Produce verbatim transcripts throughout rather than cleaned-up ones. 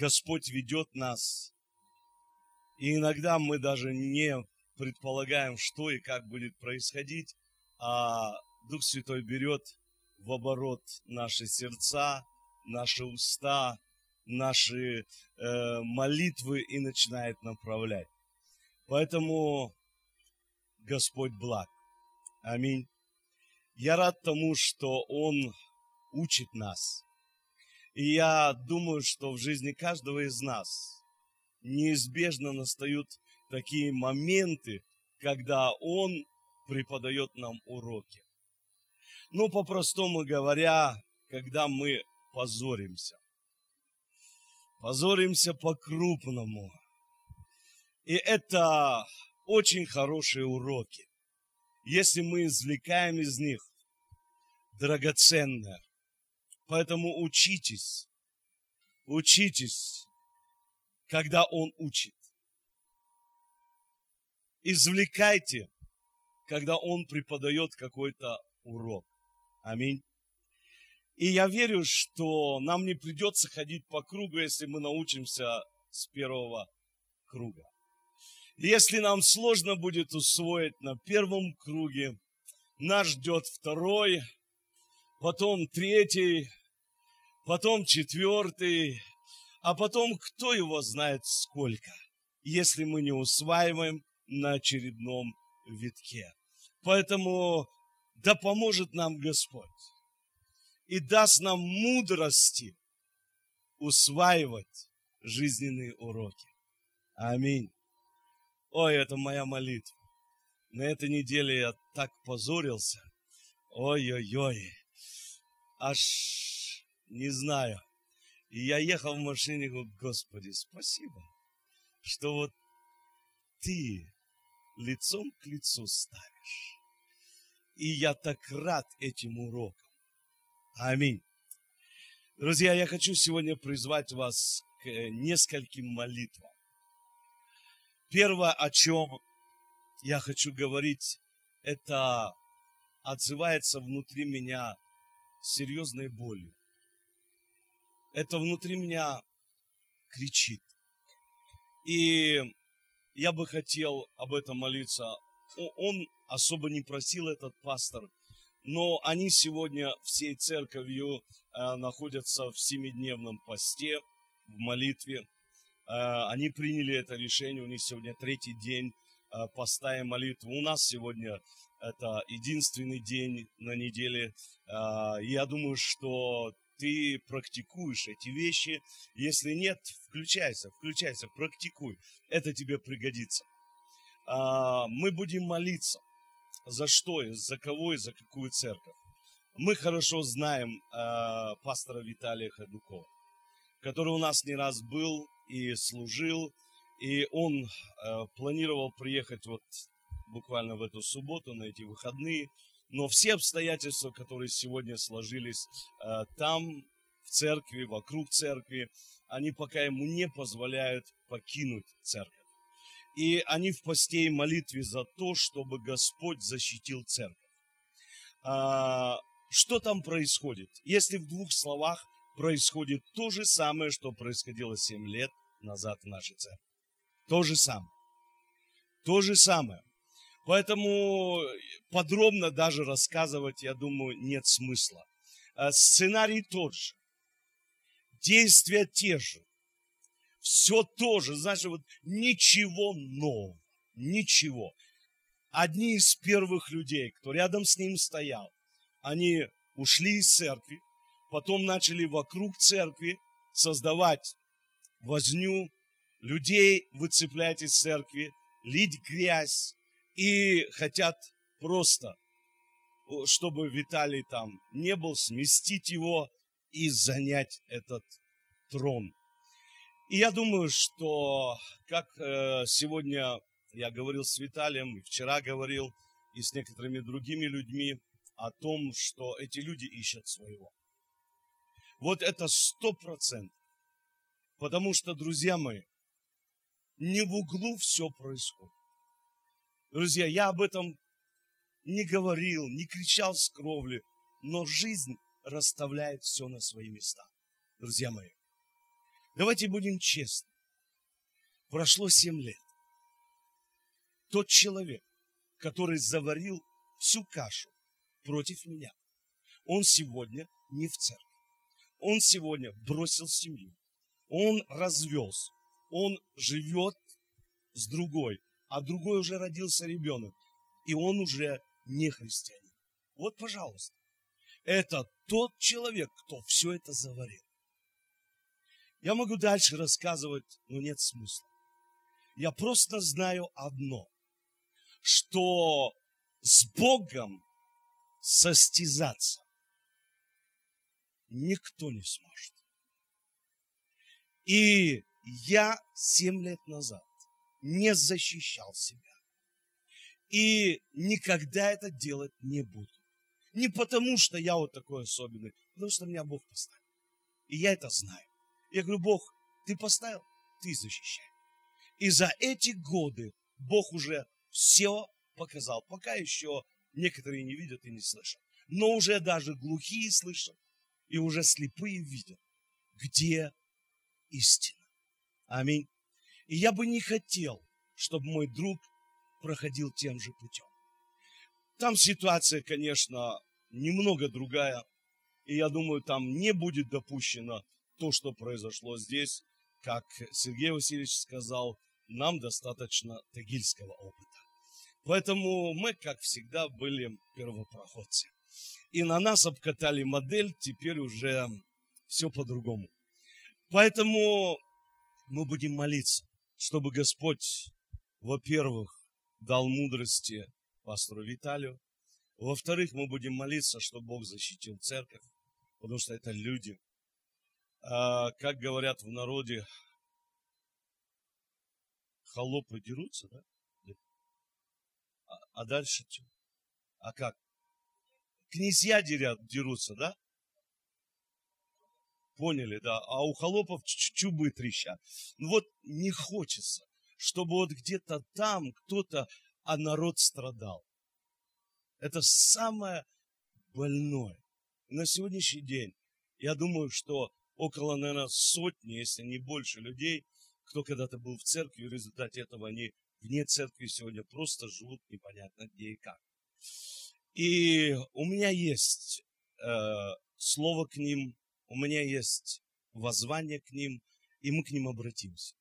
Господь ведет нас. И иногда мы даже не предполагаем, что и как будет происходить, а Дух Святой берет в оборот наши сердца, наши уста, наши э, молитвы и начинает направлять. Поэтому Господь благ. Аминь. Я рад тому, что Он учит нас. И я думаю, что в жизни каждого из нас неизбежно настают такие моменты, когда Он преподает нам уроки. Ну, по-простому говоря, когда мы позоримся. Позоримся по-крупному. И это очень хорошие уроки, если мы извлекаем из них драгоценное. Поэтому учитесь, учитесь, когда Он учит. Извлекайте, когда Он преподает какой-то урок. Аминь. И я верю, что нам не придется ходить по кругу, если мы научимся с первого круга. Если нам сложно будет усвоить на первом круге, нас ждет второй, потом третий, потом четвертый, а потом кто его знает сколько, если мы не усваиваем на очередном витке. Поэтому да поможет нам Господь и даст нам мудрости усваивать жизненные уроки. Аминь. Ой, это моя молитва. На этой неделе я так позорился. Ой-ой-ой. Аж не знаю. И я ехал в машине и говорю: Господи, спасибо, что вот Ты лицом к лицу ставишь. И я так рад этим урокам. Аминь. Друзья, я хочу сегодня призвать вас к нескольким молитвам. Первое, о чем я хочу говорить, это отзывается внутри меня серьезной болью. Это внутри меня кричит. И я бы хотел об этом молиться. Он особо не просил, этот пастор, но они сегодня всей церковью находятся в семидневном посте, в молитве. Они приняли это решение, у них сегодня третий день поста и молитвы. У нас сегодня это единственный день на неделе. Я думаю, что ты практикуешь эти вещи. Если нет, включайся, включайся, практикуй. Это тебе пригодится. Мы будем молиться. За что, за кого и за какую церковь? Мы хорошо знаем пастора Виталия Ходукова, который у нас не раз был и служил, и он э, планировал приехать вот буквально в эту субботу, на эти выходные, но все обстоятельства, которые сегодня сложились э, там, в церкви, вокруг церкви, они пока ему не позволяют покинуть церковь. И они в посте и молитве за то, чтобы Господь защитил церковь. А, что там происходит? Если в двух словах, происходит то же самое, что происходило семь лет назад в нашей церкви. То же самое. То же самое. Поэтому подробно даже рассказывать, я думаю, нет смысла. Сценарий тот же. Действия те же. Все то же. Знаешь, вот ничего нового. Ничего. Одни из первых людей, кто рядом с ним стоял, они ушли из церкви, потом начали вокруг церкви создавать возню, людей выцеплять из церкви, лить грязь и хотят просто, чтобы Виталий там не был, сместить его и занять этот трон. И я думаю, что как сегодня я говорил с Виталием, и вчера говорил, и с некоторыми другими людьми о том, что эти люди ищут своего. Вот это сто процентов. Потому что, друзья мои, не в углу все происходит. Друзья, я об этом не говорил, не кричал с кровли, но жизнь расставляет все на свои места. Друзья мои, Давайте будем честны. Прошло семь лет. Тот человек, который заварил всю кашу против меня, он сегодня не в церкви. Он сегодня бросил семью. Он развелся. Он живет с другой. А другой уже родился ребенок. И он уже не христианин. Вот, пожалуйста. Это тот человек, кто все это заварил. Я могу дальше рассказывать, но нет смысла. Я просто знаю одно, что с Богом состязаться никто не сможет. И я семь лет назад не защищал себя. И никогда это делать не буду. Не потому, что я вот такой особенный, потому что меня Бог поставил. И я это знаю. Я говорю, Бог, ты поставил, ты защищай. И за эти годы Бог уже все показал. Пока еще некоторые не видят и не слышат. Но уже даже глухие слышат. И уже слепые видят, где истина. Аминь. И я бы не хотел, чтобы мой друг проходил тем же путем. Там ситуация, конечно, немного другая. И я думаю, там не будет допущено то, что произошло здесь. Как Сергей Васильевич сказал, нам достаточно тагильского опыта. Поэтому мы, как всегда, были первопроходцы. И на нас обкатали модель, теперь уже все по-другому. Поэтому мы будем молиться, чтобы Господь, во-первых, дал мудрости пастору Виталию. Во-вторых, мы будем молиться, чтобы Бог защитил церковь, потому что это люди. А, как говорят в народе, холопы дерутся, да? А, а дальше что? А как? Князья дерят, дерутся, да? Поняли, да? А у холопов чубы трещат. Ну вот не хочется, чтобы вот где-то там кто-то, а народ страдал. Это самое больное. И на сегодняшний день, я думаю, что около, наверное, сотни, если не больше людей, кто когда-то был в церкви, и в результате этого они вне церкви сегодня просто живут непонятно где и как. И у меня есть э, слово к ним, у меня есть воззвание к ним, и мы к ним обратимся.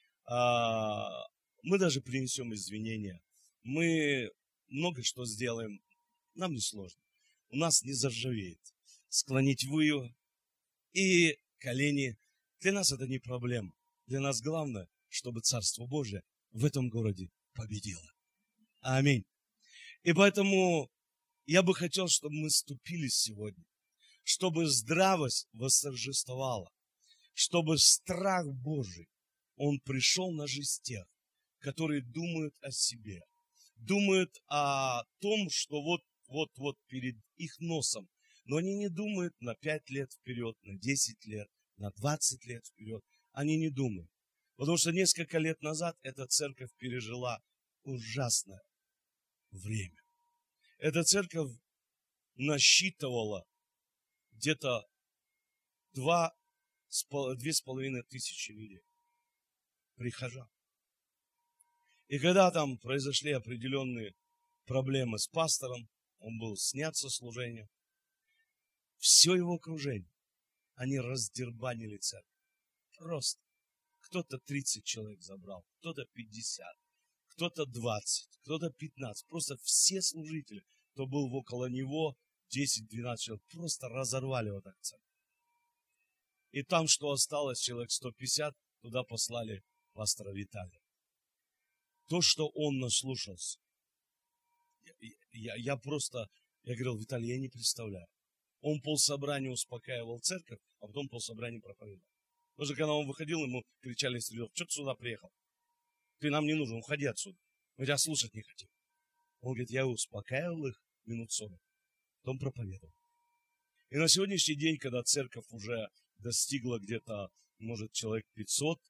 А, мы даже принесем извинения. Мы много что сделаем, нам не сложно. У нас не заржавеет. Склонить выю и колени. Для нас это не проблема. Для нас главное, чтобы Царство Божие в этом городе победило. Аминь. И поэтому я бы хотел, чтобы мы ступились сегодня, чтобы здравость восторжествовала, чтобы страх Божий, он пришел на жизнь тех, которые думают о себе, думают о том, что вот, вот, вот перед их носом, но они не думают на пять лет вперед, на десять лет, на двадцать лет вперед, они не думают. Потому что несколько лет назад эта церковь пережила ужасное время. Эта церковь насчитывала где-то два, две с половиной тысячи людей, прихожан. И когда там произошли определенные проблемы с пастором, он был снят со служения, все его окружение, они раздербанили церковь. Просто. Кто-то тридцать человек забрал, кто-то пятьдесят, кто-то двадцать, кто-то пятнадцать. Просто все служители, кто был около него, десять-двенадцать человек, просто разорвали вот так церковь. И там, что осталось, человек сто пятьдесят, туда послали пастора Виталия. То, что он наслушался, я, я, я просто, я говорил, Виталий, я не представляю. Он полсобрания успокаивал церковь, а потом полсобрания проповедовал. Потому что когда он выходил, ему кричали из рядов, что ты сюда приехал? Ты нам не нужен, уходи отсюда. Мы тебя слушать не хотим. Он говорит, я успокаивал их минут сорок, потом проповедовал. И на сегодняшний день, когда церковь уже достигла где-то, может, человек пятьсот,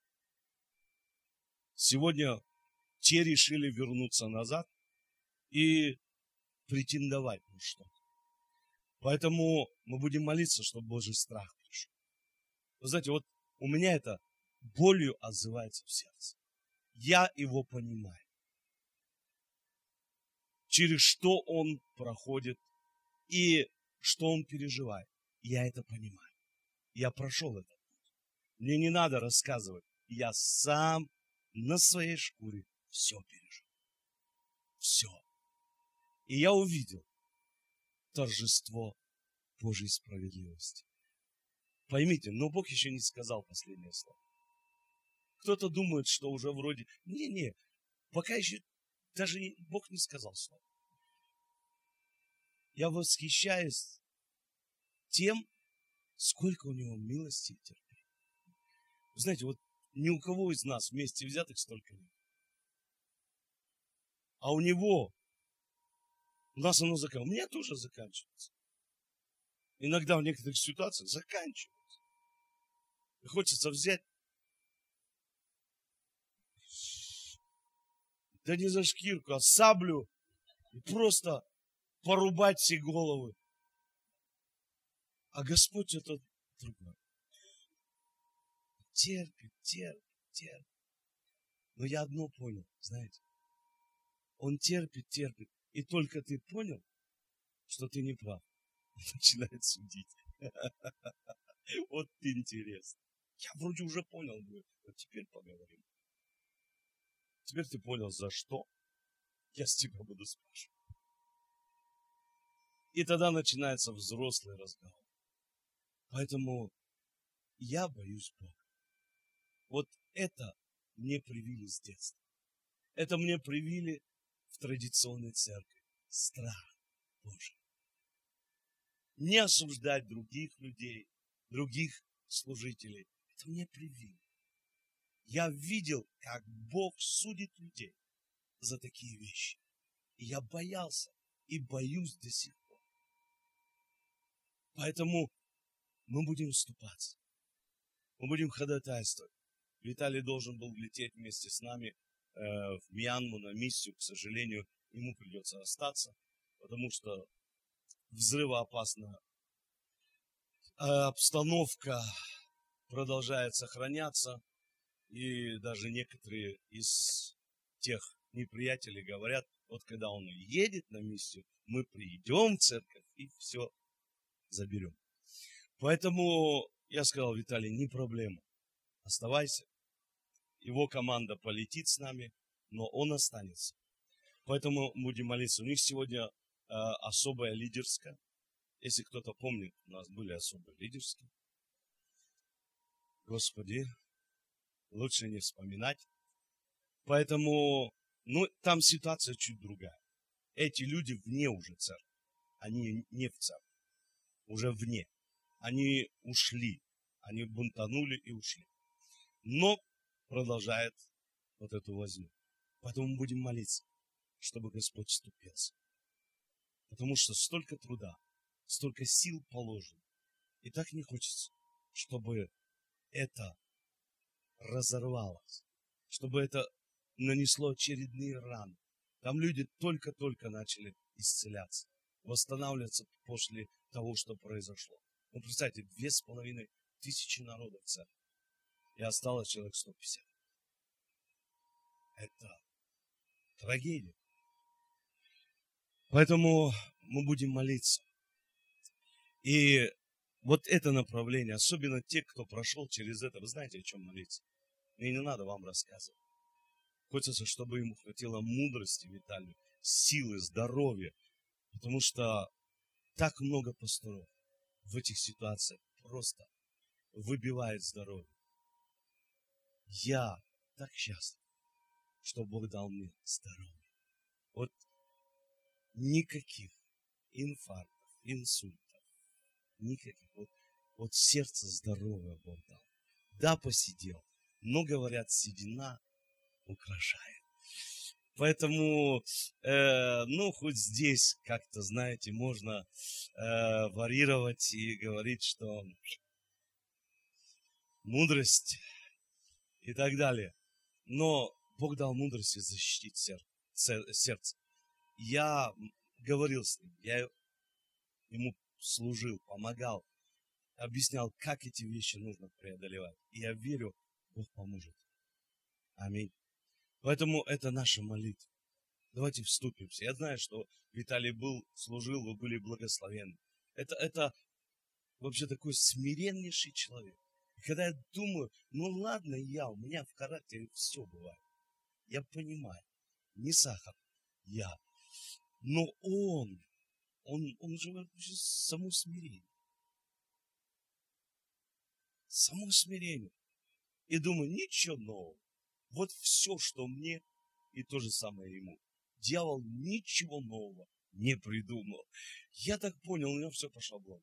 сегодня те решили вернуться назад и претендовать на что-то. Поэтому мы будем молиться, чтобы Божий страх пришел. Вы знаете, вот у меня это болью отзывается в сердце. Я его понимаю. Через что он проходит и что он переживает. Я это понимаю. Я прошел это. Мне не надо рассказывать. Я сам на своей шкуре все пережил. Все. И я увидел торжество Божьей справедливости. Поймите, но Бог еще не сказал последнее слово. Кто-то думает, что уже вроде... Не-не, пока еще даже Бог не сказал слово. Я восхищаюсь тем, сколько у него милости и терпения. Вы знаете, вот ни у кого из нас вместе взятых столько нет. А у него, у нас оно заканчивается. У меня тоже заканчивается. Иногда в некоторых ситуациях заканчивается. И хочется взять, да не за шкирку, а саблю и просто порубать все головы. А Господь это другое. Терпит, терпит, терпит. Но я одно понял, знаете. Он терпит, терпит. И только ты понял, что ты не прав, он начинает судить. Вот интересно. Я вроде уже понял, вот теперь поговорим. Теперь ты понял, за что я с тебя буду спрашивать. И тогда начинается взрослый разговор. Поэтому я боюсь Бога. Вот это мне привили с детства. Это мне привили в традиционной церкви. Страх Божий. Не осуждать других людей, других служителей. Это мне привили. Я видел, как Бог судит людей за такие вещи. И я боялся и боюсь до сих пор. Поэтому мы будем вступаться. Мы будем ходатайствовать. Виталий должен был лететь вместе с нами э, в Мьянму на миссию. К сожалению, ему придется остаться, потому что взрывоопасная э, обстановка продолжает сохраняться. И даже некоторые из тех неприятелей говорят, вот когда он едет на миссию, мы придем в церковь и все заберем. Поэтому я сказал: Виталий, не проблема, оставайся. Его команда полетит с нами, но он останется. Поэтому будем молиться. У них сегодня э, особая лидерская. Если кто-то помнит, у нас были особые лидерские. Господи, лучше не вспоминать. Поэтому, ну, там ситуация чуть другая. Эти люди вне уже церкви. Они не в церкви. Уже вне. Они ушли. Они бунтанули и ушли. Но продолжает вот эту возню. Поэтому будем молиться, чтобы Господь вступился. Потому что столько труда, столько сил положено. И так не хочется, чтобы это разорвалось, чтобы это нанесло очередные раны. Там люди только-только начали исцеляться, восстанавливаться после того, что произошло. Ну, представьте, две с половиной тысячи народов в церкви. И осталось человек сто пятьдесят. Это трагедия. Поэтому мы будем молиться. И вот это направление, особенно те, кто прошел через это, вы знаете, о чем молиться. Мне не надо вам рассказывать. Хочется, чтобы ему хватило мудрости, Виталию, силы, здоровья. Потому что так много пасторов в этих ситуациях просто выбивает здоровье. Я так счастлив, что Бог дал мне здоровье. Вот никаких инфарктов, инсультов, никаких. Вот, вот сердце здоровое Бог дал. Да, посидел, но, говорят, седина украшает. Поэтому, э, ну, хоть здесь как-то, знаете, можно э, варьировать и говорить, что мудрость и так далее. Но Бог дал мудрость защитить сердце. Я говорил с ним, я ему служил, помогал, объяснял, как эти вещи нужно преодолевать. И я верю, Бог поможет. Аминь. Поэтому это наша молитва. Давайте вступимся. Я знаю, что Виталий был, служил, вы были благословенны. Это, это вообще такой смиреннейший человек. И когда я думаю, ну ладно, я, у меня в характере все бывает. Я понимаю, не сахар, я. Но он, он, он живет само смирение. Само смирение. И думаю, ничего нового. Вот все, что мне, и то же самое ему. Дьявол ничего нового не придумал. Я так понял, у него все по шаблону.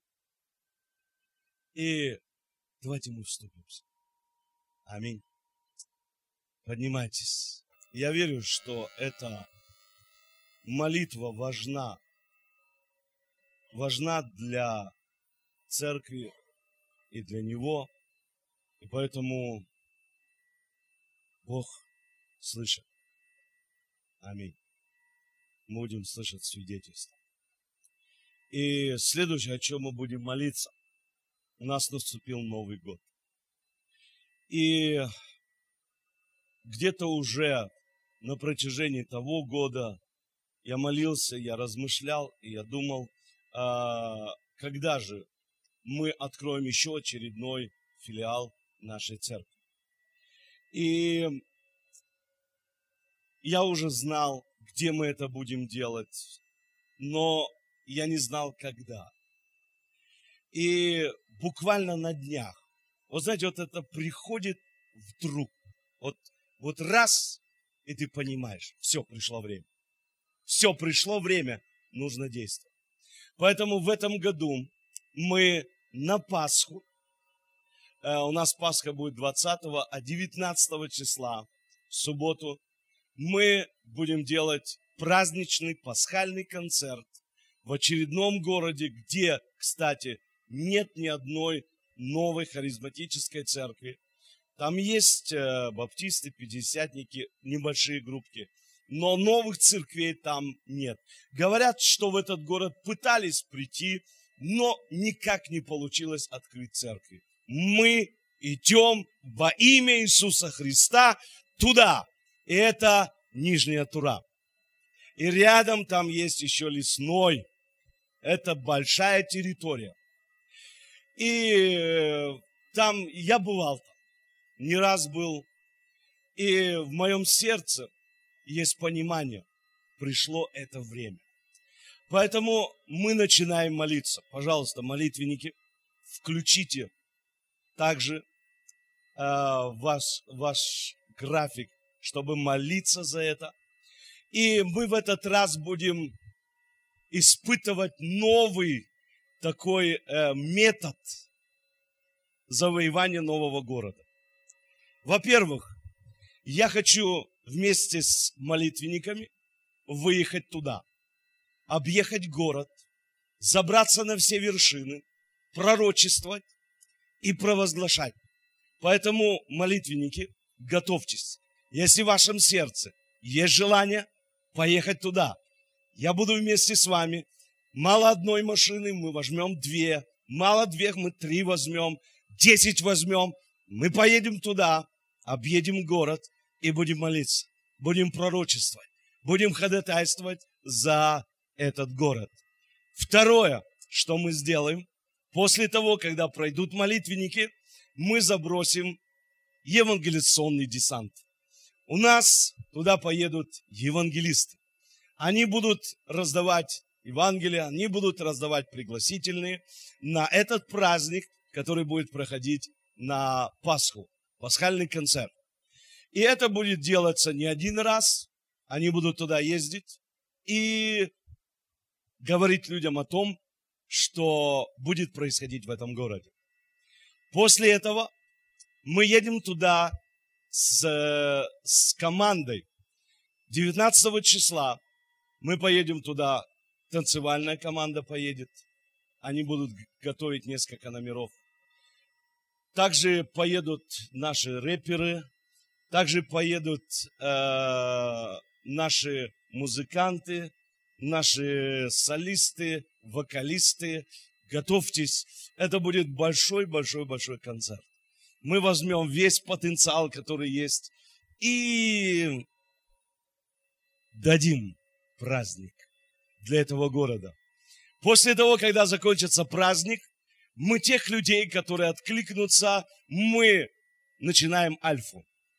И давайте мы вступимся. Аминь. Поднимайтесь. Я верю, что эта молитва важна. Важна для церкви и для него. И поэтому Бог слышит. Аминь. Мы будем слышать свидетельство. И следующее, о чем мы будем молиться. У нас наступил Новый год. И где-то уже на протяжении того года я молился, я размышлял, и я думал, когда же мы откроем еще очередной филиал нашей церкви. И я уже знал, где мы это будем делать, но я не знал, когда. И буквально на днях, вот знаете, вот это приходит вдруг, вот, вот раз, и ты понимаешь, все, пришло время. Все, пришло время, нужно действовать. Поэтому в этом году мы на Пасху, э, у нас Пасха будет двадцатого, а девятнадцатого числа, в субботу, мы будем делать праздничный пасхальный концерт в очередном городе, где, кстати, нет ни одной новой харизматической церкви. Там есть э, баптисты, пятидесятники, небольшие группки, но новых церквей там нет. Говорят, что в этот город пытались прийти, но никак не получилось открыть церкви. Мы идем во имя Иисуса Христа туда. И это Нижняя Тура. И рядом там есть еще Лесной. Это большая территория. И там я бывал там. Не раз был. И в моем сердце есть понимание. Пришло это время. Поэтому мы начинаем молиться. Пожалуйста, молитвенники, включите также э, ваш, ваш график, чтобы молиться за это. И мы в этот раз будем испытывать новый такой э, метод завоевания нового города. Во-первых, я хочу вместе с молитвенниками выехать туда, объехать город, забраться на все вершины, пророчествовать и провозглашать. Поэтому, молитвенники, готовьтесь. Если в вашем сердце есть желание поехать туда, я буду вместе с вами. Мало одной машины, мы возьмем две. Мало двух, мы три возьмем. Десять возьмем. Мы поедем туда, объедем город и будем молиться. Будем пророчествовать. Будем ходатайствовать за этот город. Второе, что мы сделаем, после того, когда пройдут молитвенники, мы забросим евангелизационный десант. У нас туда поедут евангелисты. Они будут раздавать Евангелие, они будут раздавать пригласительные на этот праздник, который будет проходить на Пасху, пасхальный концерт. И это будет делаться не один раз, они будут туда ездить и говорить людям о том, что будет происходить в этом городе. После этого мы едем туда с, с командой. девятнадцатого числа мы поедем туда, танцевальная команда поедет. Они будут готовить несколько номеров. Также поедут наши рэперы, также поедут э, наши музыканты, наши солисты, вокалисты. Готовьтесь, это будет большой-большой-большой концерт. мы возьмем весь потенциал, который есть, и дадим праздник для этого города. После того, когда закончится праздник, мы тех людей, которые откликнутся, мы начинаем альфу.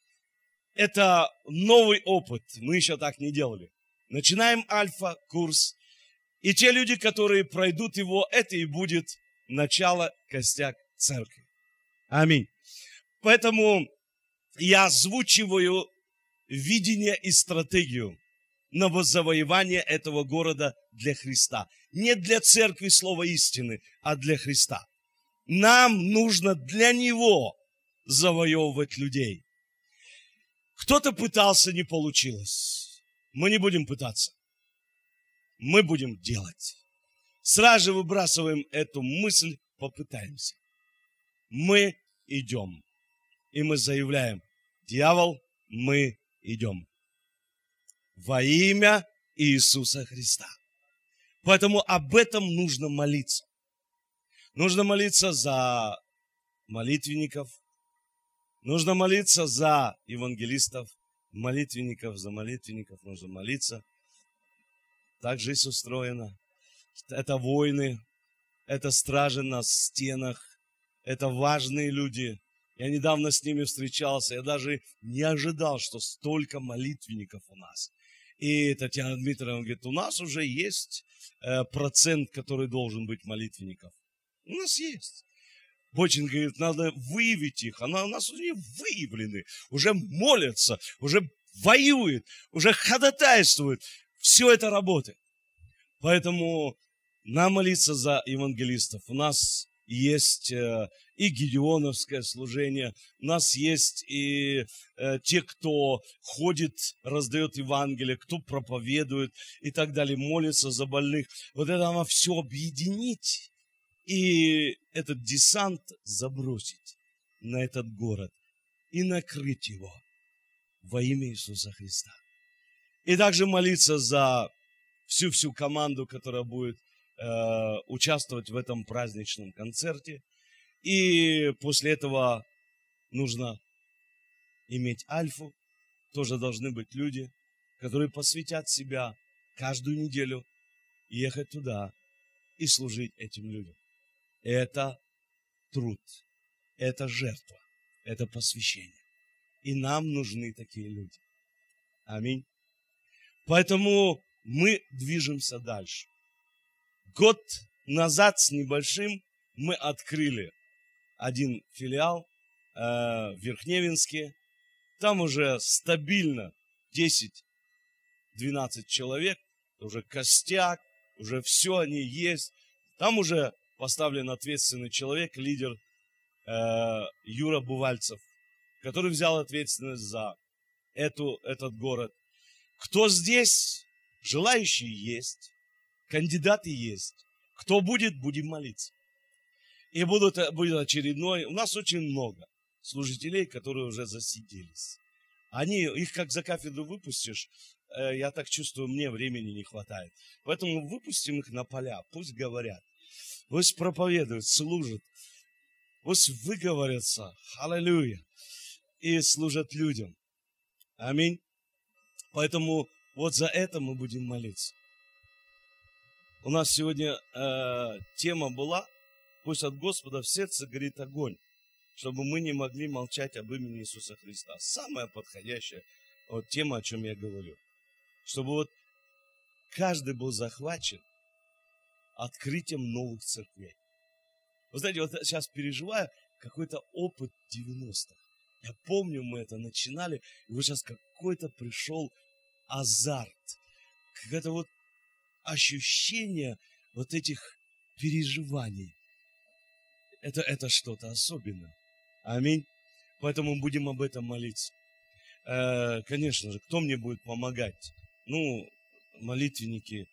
Это новый опыт, мы еще так не делали. Начинаем альфа-курс, и те люди, которые пройдут его, это и будет начало, костяк церкви. Аминь. Поэтому я озвучиваю видение и стратегию на завоевание этого города для Христа. Не для церкви слова истины, а для Христа. Нам нужно для Него завоевывать людей. Кто-то пытался, не получилось. Мы не будем пытаться. Мы будем делать. Сразу же выбрасываем эту мысль, попытаемся. Мы идем. И мы заявляем: дьявол, мы идем. Во имя Иисуса Христа. Поэтому об этом нужно молиться. Нужно молиться за молитвенников. Нужно молиться за евангелистов, молитвенников, за молитвенников нужно молиться. Так жизнь устроена. Это войны, это стражи на стенах, это важные люди. Я недавно с ними встречался, я даже не ожидал, что столько молитвенников у нас. И Татьяна Дмитриевна говорит: у нас уже есть э, процент, который должен быть молитвенников. У нас есть. Бочин говорит: надо выявить их. Она у нас уже выявлены, уже молятся, уже воюют, уже ходатайствуют. Все это работает. Поэтому нам молиться за евангелистов. У нас есть э, и гедеоновское служение, у нас есть и э, те, кто ходит, раздает Евангелие, кто проповедует и так далее, молится за больных. Вот это надо все объединить и этот десант забросить на этот город и накрыть его во имя Иисуса Христа. И также молиться за всю-всю команду, которая будет э, участвовать в этом праздничном концерте. И после этого нужно иметь альфу. Тоже должны быть люди, которые посвятят себя каждую неделю ехать туда и служить этим людям. Это труд, это жертва, это посвящение. И нам нужны такие люди. Аминь. Поэтому мы движемся дальше. Год назад с небольшим мы открыли один филиал э, в Верхневенске. Там уже стабильно десять-двенадцать человек, уже костяк, уже все они есть. Там уже поставлен ответственный человек, лидер э, Юра Бувальцев, который взял ответственность за эту, этот город. Кто здесь? Желающие есть, кандидаты есть. Кто будет, будем молиться. И будут, будет очередной. У нас очень много служителей, которые уже засиделись. Они, их как за кафедру выпустишь, э, я так чувствую, мне времени не хватает. Поэтому выпустим их на поля, пусть говорят. Пусть проповедуют, служат. Пусть выговорятся. Аллилуйя. И служат людям. Аминь. Поэтому вот за это мы будем молиться. У нас сегодня э, тема была: пусть от Господа в сердце горит огонь, чтобы мы не могли молчать об имени Иисуса Христа. Самая подходящая вот тема, о чем я говорю. Чтобы вот каждый был захвачен открытием новых церквей. Вы знаете, вот сейчас переживаю какой-то опыт девяностых. Я помню, мы это начинали, и вот сейчас какой-то пришел азарт, какое-то вот ощущение вот этих переживаний. Это, это что-то особенное. Аминь. Поэтому будем об этом молиться. Э, конечно же, кто мне будет помогать? Ну, молитвенники.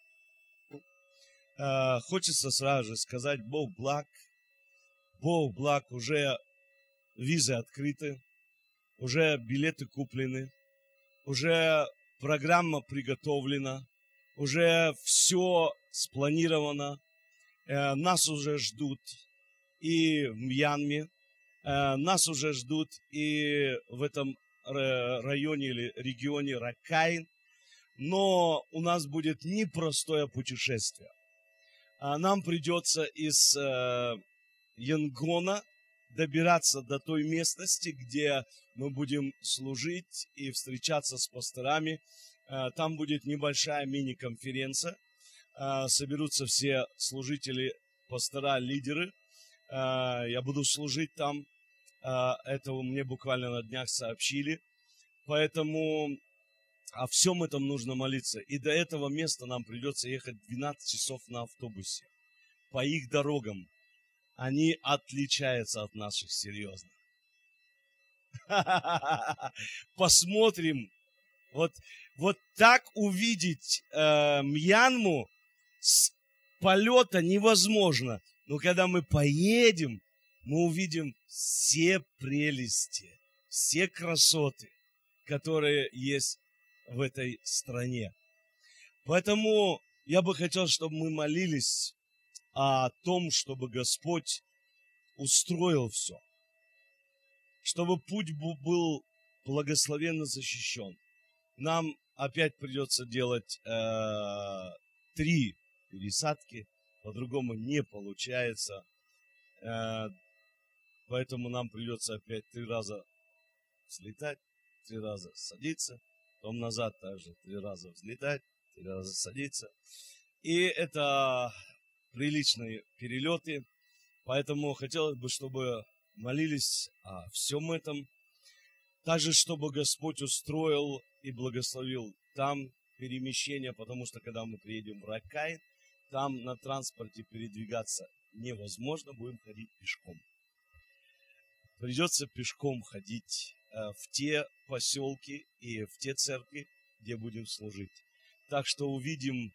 Э, хочется сразу же сказать: Бог благ. Бог благ. Уже визы открыты. Уже билеты куплены. Уже программа приготовлена. Уже все спланировано. Э, нас уже ждут и в Мьянме, Э, нас уже ждут и в этом районе или регионе Раккайн, но у нас будет непростое путешествие. Нам придется из э, Янгона добираться до той местности, где мы будем служить и встречаться с пасторами. Э, там будет небольшая мини-конференция. Э, соберутся все служители, пастора, лидеры. Э, я буду служить там. Э, это мне буквально на днях сообщили. Поэтому о всем этом нужно молиться. И до этого места нам придется ехать двенадцать часов на автобусе. По их дорогам. Они отличаются от наших, серьезно. Посмотрим. Вот, вот так увидеть э, Мьянму с полета невозможно. Но когда мы поедем, мы увидим все прелести, все красоты, которые есть в этой стране. Поэтому я бы хотел, чтобы мы молились о том, чтобы Господь устроил все, чтобы путь был благословенно защищен. Нам опять придется делать э, три пересадки, по-другому не получается, э, поэтому нам придется опять три раза взлетать, три раза садиться, потом назад также три раза взлетать, три раза садиться. И это приличные перелеты, поэтому хотелось бы, чтобы молились о всем этом. Также, чтобы Господь устроил и благословил там перемещение, потому что, когда мы приедем в Раккайн, там на транспорте передвигаться невозможно, будем ходить пешком. Придется пешком ходить в те поселки и в те церкви, где будем служить. Так что увидим...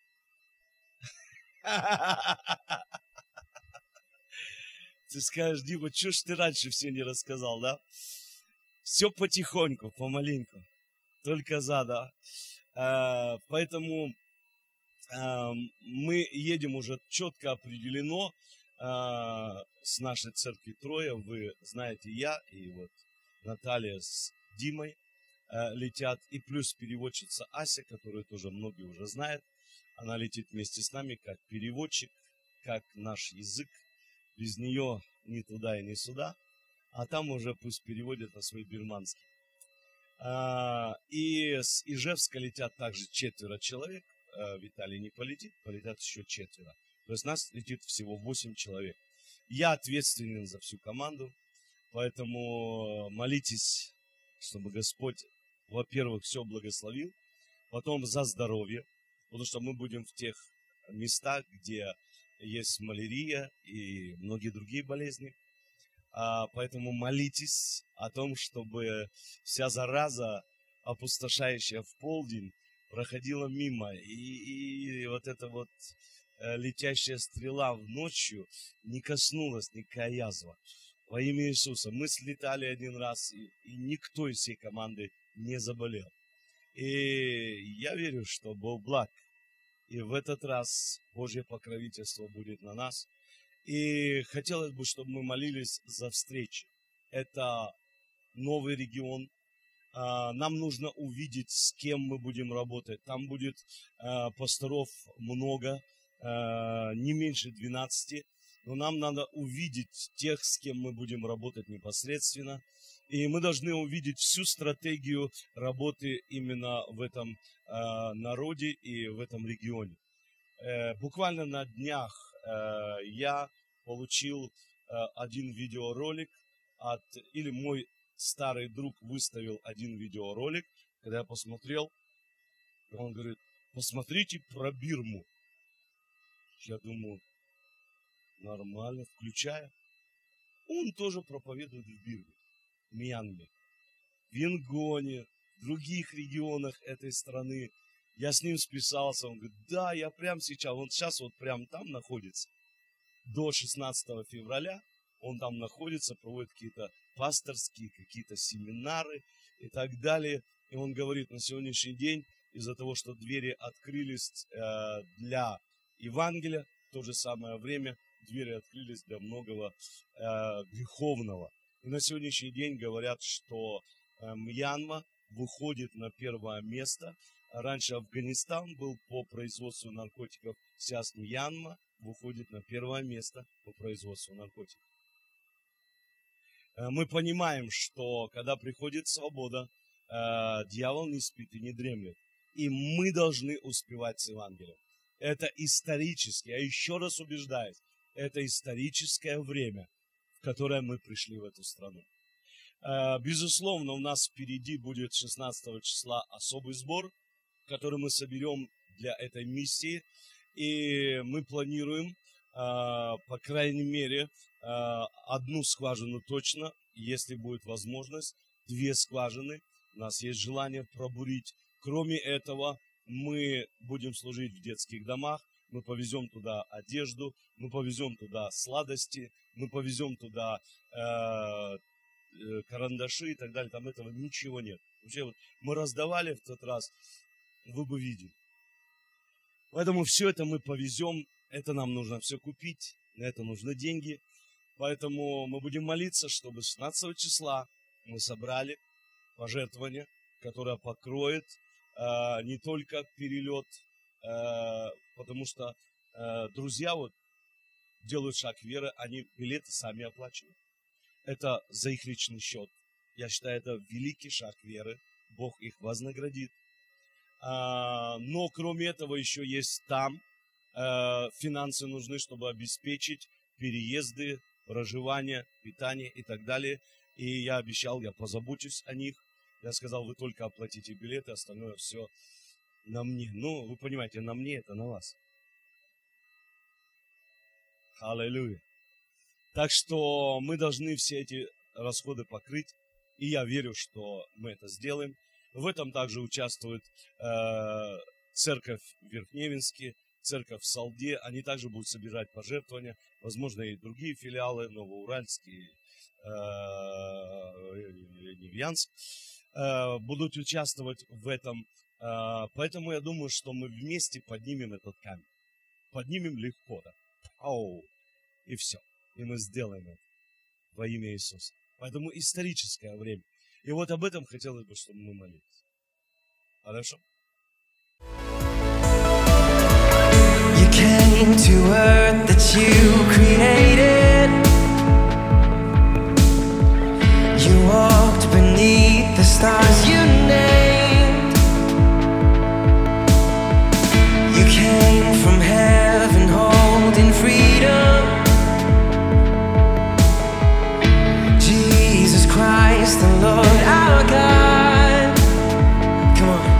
Ты скажешь, Дима, что ж ты раньше все не рассказал, да? Все потихоньку, помаленьку. Только за, да. А, поэтому а, мы едем уже четко определено а, с нашей церкви Троя. Вы знаете, я и вот Наталья с Димой а, летят. И плюс переводчица Ася, которую тоже многие уже знают. Она летит вместе с нами как переводчик, как наш язык. Без нее ни туда и ни сюда. А там уже пусть переводят на свой бирманский. А, и с Ижевска летят также четверо человек. А, Виталий не полетит, полетят еще четверо. То есть нас летит всего восемь человек. Я ответственен за всю команду. Поэтому молитесь, чтобы Господь, во-первых, все благословил. Потом за здоровье. Потому что мы будем в тех местах, где есть малярия и многие другие болезни. А, поэтому молитесь о том, чтобы вся зараза, опустошающая в полдень, проходила мимо. И, и вот эта вот э, летящая стрела в ночью не коснулась никакая язва. Во имя Иисуса. Мы слетали один раз, и, и никто из всей команды не заболел. И я верю, что Бог благ. И в этот раз Божье покровительство будет на нас. И хотелось бы, чтобы мы молились за встречи. Это новый регион. Нам нужно увидеть, с кем мы будем работать. Там будет пасторов много, не меньше двенадцати. Но нам надо увидеть тех, с кем мы будем работать непосредственно. И мы должны увидеть всю стратегию работы именно в этом э, народе и в этом регионе. Э, буквально на днях э, я получил э, один видеоролик, от, или мой старый друг выставил один видеоролик, когда я посмотрел, он говорит, посмотрите про Бирму. Я думаю, нормально, включая. Он тоже проповедует в Бирме. В Мьянме, в Янгоне, в других регионах этой страны. Я с ним списался, он говорит, да, я прямо сейчас, он сейчас вот прямо там находится. До шестнадцатого февраля он там находится, проводит какие-то пасторские, какие-то семинары и так далее. И он говорит, на сегодняшний день, из-за того, что двери открылись э, для Евангелия, в то же самое время двери открылись для многого э, греховного. И на сегодняшний день говорят, что Мьянма выходит на первое место. Раньше Афганистан был по производству наркотиков, сейчас Мьянма выходит на первое место по производству наркотиков. Мы понимаем, что когда приходит свобода, дьявол не спит и не дремлет. И мы должны успевать с Евангелием. Это исторически, я еще раз убеждаюсь, это историческое время, в которое мы пришли в эту страну. Безусловно, у нас впереди будет шестнадцатого числа особый сбор, который мы соберем для этой миссии. И мы планируем, по крайней мере, одну скважину точно, если будет возможность, две скважины. У нас есть желание пробурить. Кроме этого, мы будем служить в детских домах, мы повезем туда одежду, мы повезем туда сладости, мы повезем туда э, карандаши и так далее. Там этого ничего нет. Вообще, вот мы раздавали в тот раз, вы бы видели. Поэтому все это мы повезем, это нам нужно все купить, на это нужны деньги. Поэтому мы будем молиться, чтобы шестнадцатого числа мы собрали пожертвование, которое покроет э, не только перелет, э, потому что э, друзья вот делают шаг веры, они билеты сами оплачивают. Это за их личный счет. Я считаю, это великий шаг веры. Бог их вознаградит. А, но кроме этого еще есть там э, финансы нужны, чтобы обеспечить переезды, проживание, питание и так далее. И я обещал, я позабочусь о них. Я сказал, вы только оплатите билеты, остальное все на мне. Ну, вы понимаете, на мне это на вас. Аллилуйя. Так что мы должны все эти расходы покрыть. И я верю, что мы это сделаем. В этом также участвует э, церковь в Верхневинске, церковь в Салде. Они также будут собирать пожертвования. Возможно, и другие филиалы, Новоуральские, э, Невьянск, э, будут участвовать в этом. Э, поэтому я думаю, что мы вместе поднимем этот камень. Поднимем легко. Да? Ау. И все. И мы сделаем это во имя Иисуса. Поэтому историческое время. И вот об этом хотелось бы, чтобы мы молились. Хорошо? You came to earth that you created. You walked beneath the stars you named. You came from heaven holding freedom. Jesus Christ, the Lord our God. Come on.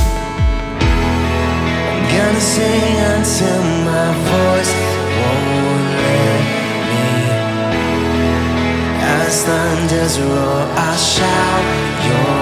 I'm gonna sing until my voice won't let me. As thunders roar, I'll shout your